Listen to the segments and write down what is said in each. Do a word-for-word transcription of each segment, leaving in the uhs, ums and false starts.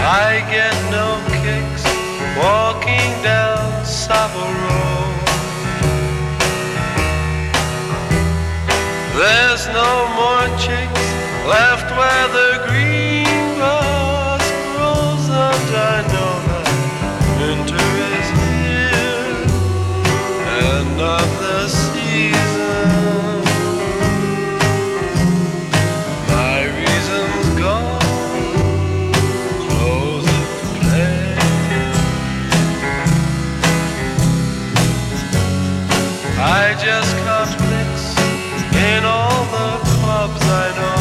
I get no kicks walking down Savile Road. There's no more chicks left where the green grass grows, and I know that winter is here, end of the season. My reason's gone, close of play. I just can't mix in all the clubs I know.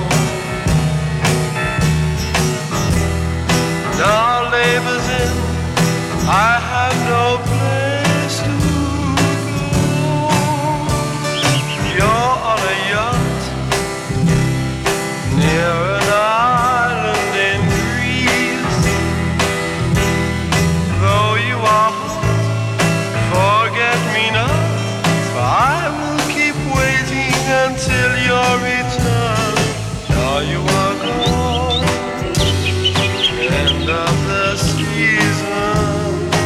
Now labor's in, I have no place to go. You're on a yacht near an island in Greece. Though you are hot, forget me not, for I will keep waiting until your return. Now you are gone, end of the season.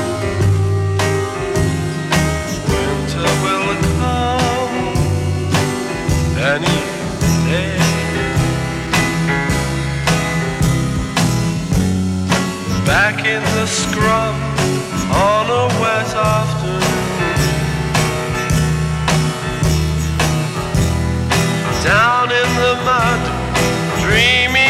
Winter will come any day. Back in the scrub on a wet afternoon, down in the mud, dreaming